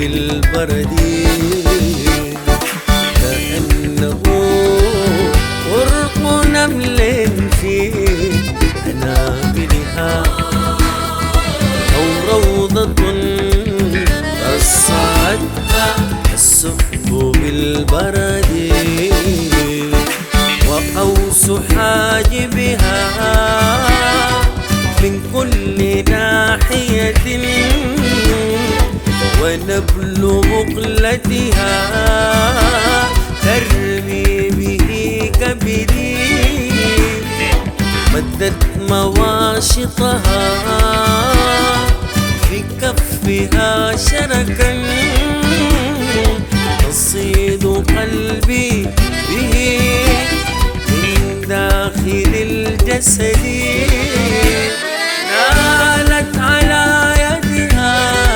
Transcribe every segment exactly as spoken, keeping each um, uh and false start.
بالبرد كأنه ورق نمل في أنابلها أو روضة رصعتها السحب بالبرد وقوس حاجبها من كل ناحية ونبل مقلتها ترمي به كبدي مدت مواشطها في كفها شركا تصيد قلبي به من داخل الجسد نالت على يدها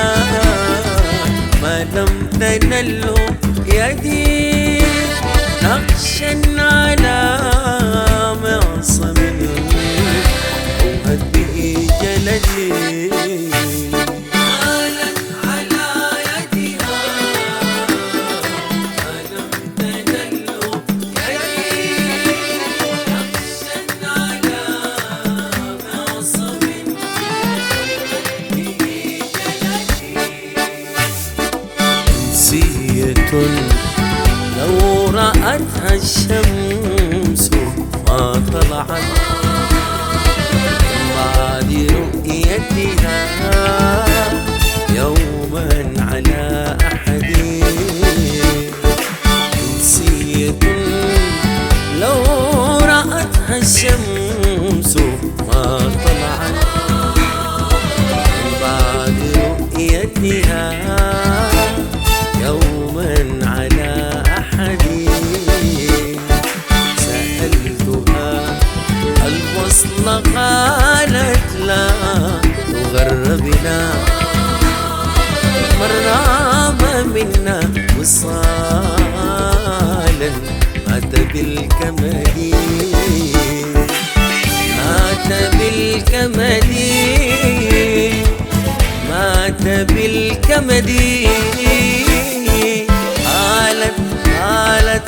ما لم تنله يدي نقشا على معصم أوهت به جلدي نالت على يدها ما لم تنله يدي نقشا على معصم به جلدي أنسية لو رأتها الشمس ما طلعت بعد رؤيتها يوما على أحد أنسية لو رأتها الشمس ما طلعت بعد رؤيتها يوما على أحد سألتها الوصل قالت لا تغربنا مرام منا وصالا مات بالكمد مات بالكمد مات بالكمد قالت قالت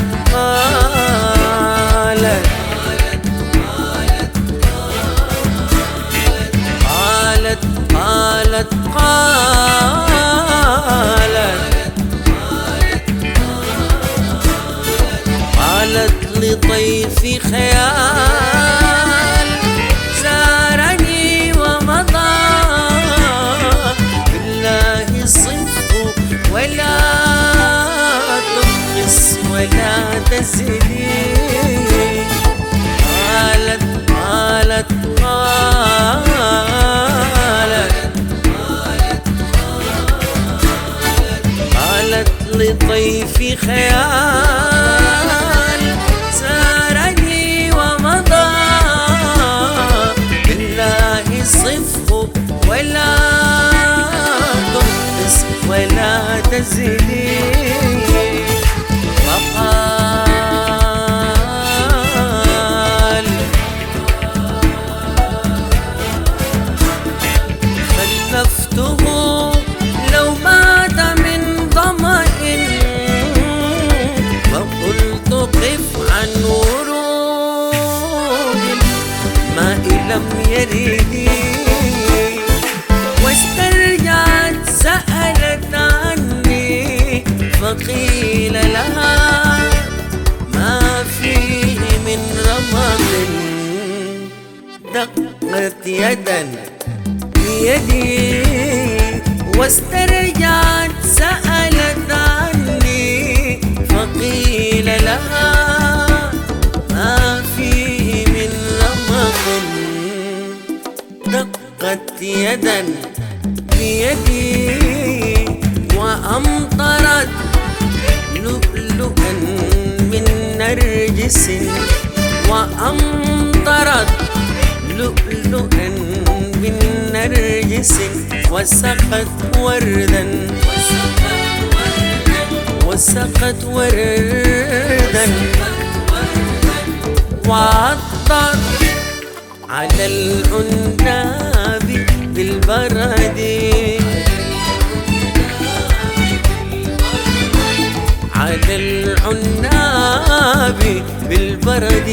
قالت قالت قالت قالت لطيف خيال زارني ومضى بالله صدق ولا تنقص ولا تزدي قالت قالت قالت قالت لطيف خيال سارني ومضى بالله صدق ولا تنقص ولا تزدي وقال خلفته لو مات من ظمأ فقلت قف عن ورود الماء لم يرد واسترجعت سألت عني فقيل لها ما فيه من رمض دقت يدا بيدي واسترجعت سألت عني فقيل لها ما فيه من رمض دقت يدا بيدي وأمطرت لؤلؤا من نرجس وأمطرت لؤلؤا من نرجس وسقت وردا وسقت وردا وعطت على العناب بالبرد بالبرد،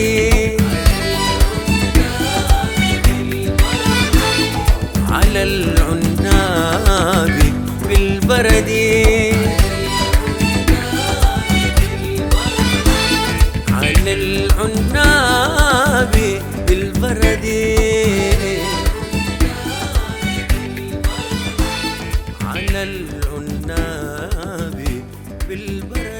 على العناب بالبرد، على العناب بالبرد، على العناب بالبرد.